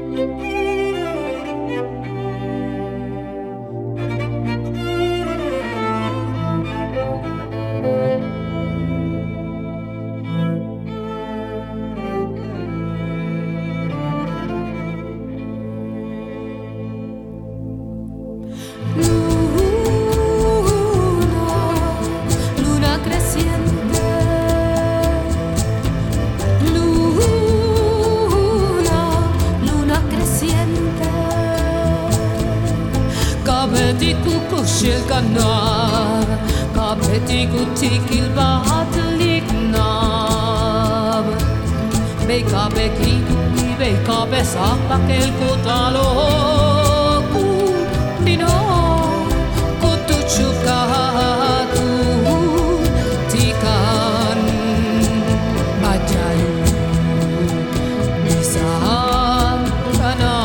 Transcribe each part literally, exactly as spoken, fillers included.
Shilkanar, kapeti kutikil bahatlik nab. Beika beki, beika besapak el kutalo ku dino kutuchukatu tikan bajayu misal kana.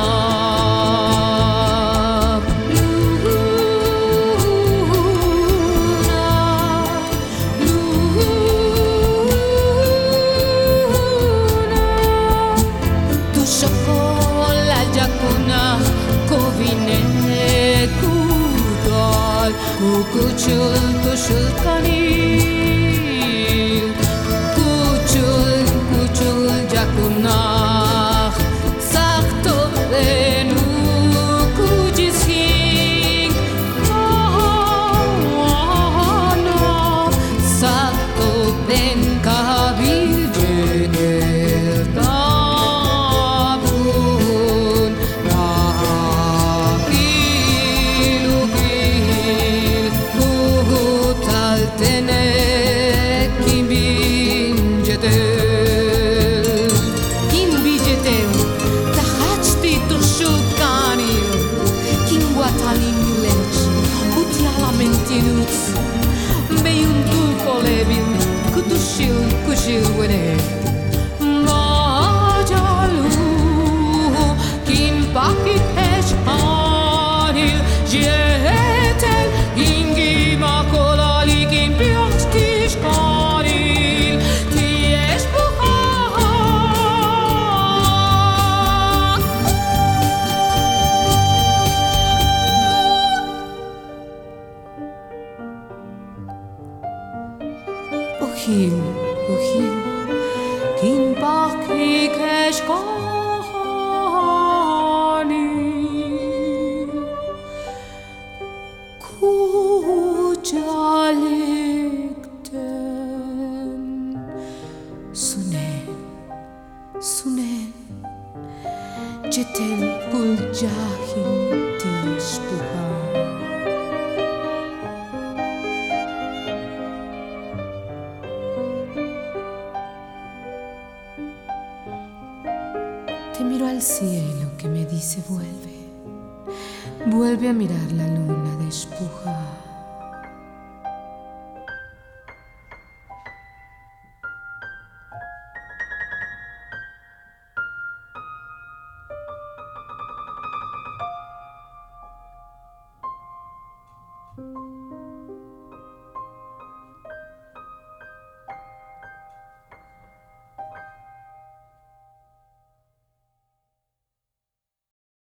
Kuchul kuchul kanil, kuchul kuchul jakunah, sakto lenu kujising, oh no, sakto len kabil jedel tabun rahilugil. Tener kimbinjetel, kimbinjetel, tahachti tushukanil, kingwatalim lech, utialamentinut, beyuntul kolevil, kutushil kushil wene, majalu, kimpakit heshkanil, jetel ingi makol. Uhil, uhil, kin pakik eshkani, kujalikten, sunen, sunen, jetel puljahin tishpuha. Te miro al cielo que me dice vuelve, vuelve a mirar la luna despujada. Thank you.